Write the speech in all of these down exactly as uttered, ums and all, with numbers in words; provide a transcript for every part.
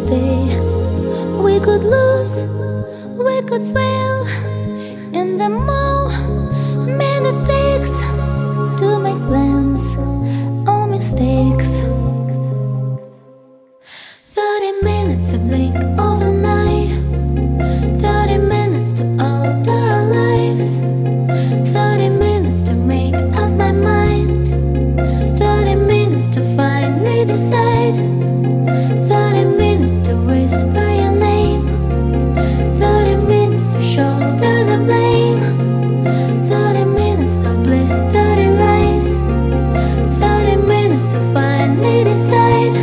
stay. We could lose, we could fail, and the more man it takes to make plans or mistakes. Thirty minutes to blink of an eye, thirty minutes to alter our lives, thirty minutes to make up my mind, thirty minutes to finally decide, thirty minutes to whisper your name, thirty minutes to shoulder the blame, thirty minutes of bliss, thirty lies, thirty minutes to finally decide.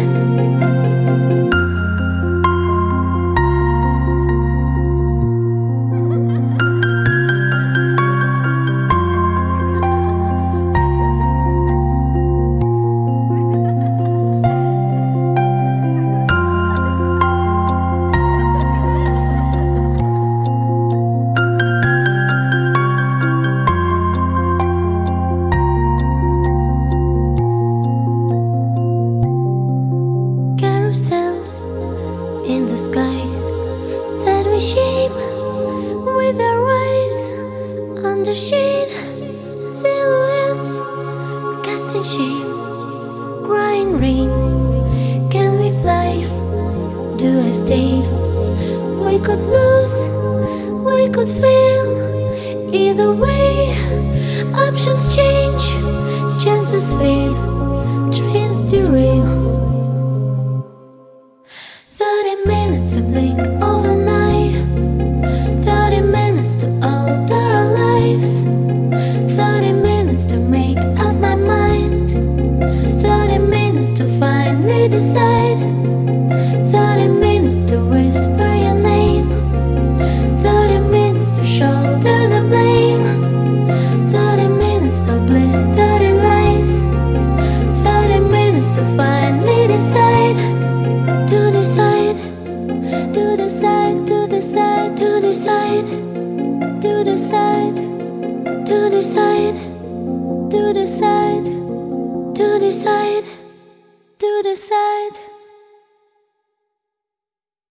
In the sky that we shape with our eyes, under shade, silhouettes cast in shape, crying rain. Can we fly? Do I stay? We could lose, we could fail. Either way, options change, chances fail, trains derail. Thirty minutes to blink of an eye, thirty minutes to alter our lives, thirty minutes to make up my mind, thirty minutes to finally decide, thirty minutes to whisper your name, thirty minutes to shoulder the blame, thirty minutes of bliss, thirty lies, thirty minutes to finally decide. To decide, to decide, to decide, to decide, to decide, to decide, to decide, to decide, to decide.